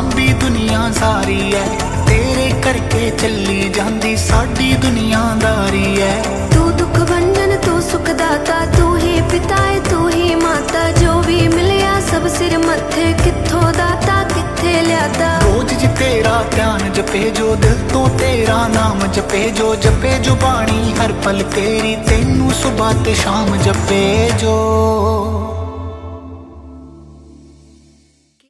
सांभी दुनिया सारी है, तेरे करके चली जांदी साडी दुनियादारी है। तू दुख भंजन तू सुखदाता, तू ही पिता है तू ही माता, जो भी मिलया सब सिर मत्थे, कित्थों दाता कित्थे ल्याता। रोज जी तेरा ध्यान जपे जो, दिल तो तेरा नाम जपे जो, जपे जो बाणी हर पल तेरी, तेनू सुबह ते शाम जपे जो।